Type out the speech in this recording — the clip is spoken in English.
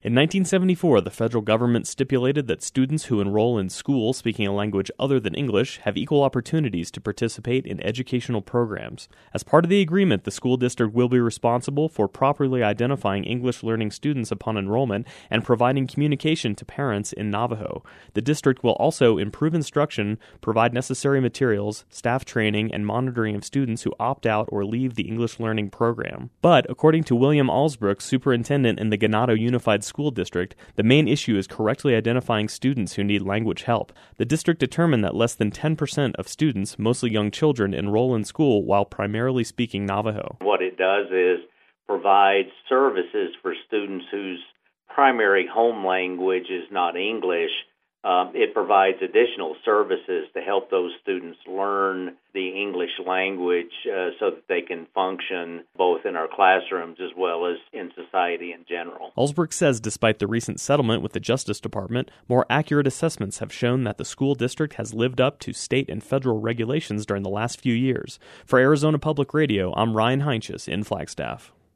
In 1974, the federal government stipulated that students who enroll in school speaking a language other than English have equal opportunities to participate in educational programs. As part of the agreement, the school district will be responsible for properly identifying English-learning students upon enrollment and providing communication to parents in Navajo. The district will also improve instruction, provide necessary materials, staff training, and monitoring of students who opt out or leave the English-learning program. But, according to William Alsbrook, superintendent in the Ganado Unified School District, the main issue is correctly identifying students who need language help. The district determined that less than 10% of students, mostly young children, enroll in school while primarily speaking Navajo. What it does is provide services for students whose primary home language is not English. It provides additional services to help those students learn the English language so that they can function both in our classrooms as well as in society in general. Alsbrook says despite the recent settlement with the Justice Department, more accurate assessments have shown that the school district has lived up to state and federal regulations during the last few years. For Arizona Public Radio, I'm Ryan Heinches in Flagstaff.